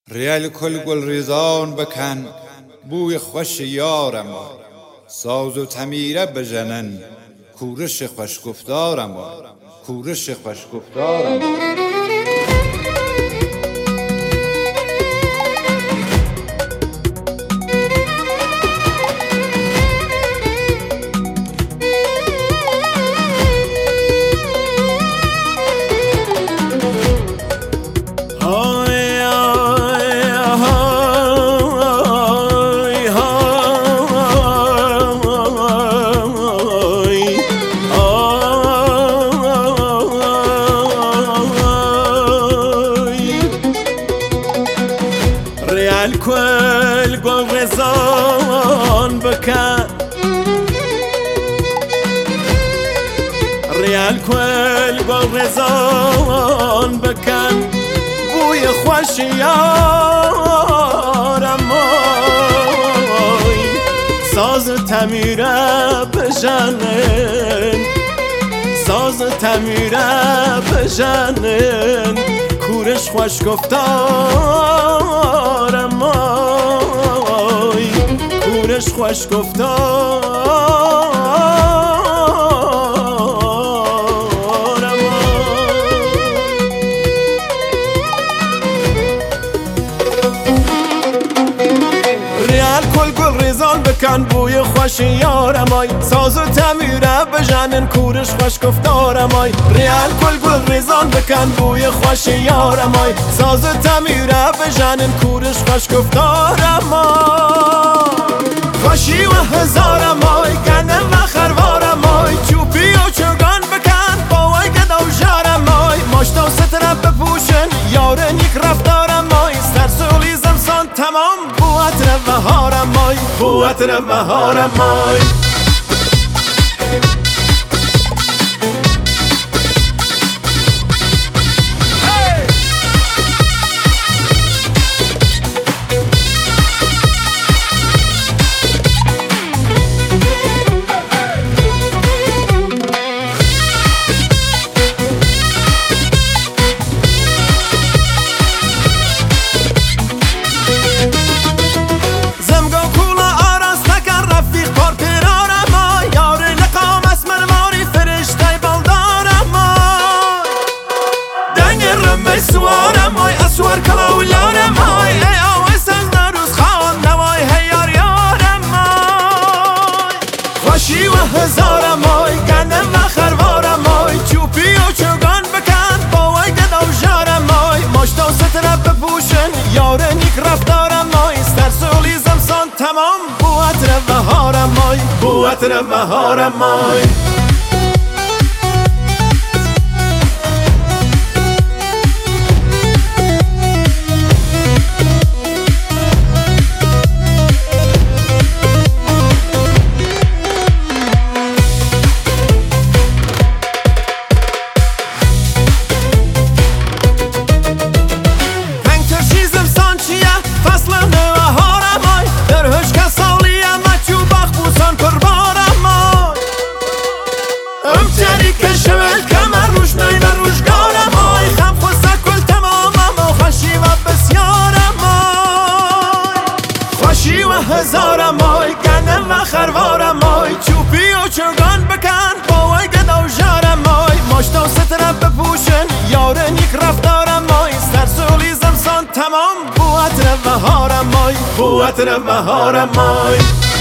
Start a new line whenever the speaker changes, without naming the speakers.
ریل کل گل ریزان بکن بوی خوش یارم ساز و تمیره بجنن کورش خوش گفتارم کورش خوش گفتارم
الكل قول رزان بكان ريال كل قول رزان بكان بوي خوش يارم ساز تمیره بجنن ساز تمیره بجنن کورش خوش گفتارم کورش خوش گفتارم ریال کل گل ریزان بکن بوی خوش یارم ساز و تمیره بجنن کورش خوش گفتارم ریال کل گل ریزان بکن بوی خوش یارم ساز و تمیره بجنن کورش خوش گفتارم خوشی و هزارم گندم و خروارم چوبی و چوگان بکن باوی گدا و جارم ماشتا و ستره بپوشن یاره نیک رفتارم سرسولی زمسان تمام بوات رو بهارم بوات رو بهارم سوارم اسوار کلا و یارم ای آویس از نروز خوان نوای هیار یارم خوشی و هزارم گندم و خروارم چوبی و چوگان بکن باوی گدا و جارم ماشتا و ستره بپوشن یاره نیک رفتارم سرسولی زمسان تمام بوات رو بهارم بوات رو بهارم هزارم گندم و خروارم چوبی و چوگان بکن باوی گدا و جارم ماشتا و ستره بپوشن یاره نیک رفتارم سرسولی زمسان تمام بوات رو بهارم بوات رو بهارم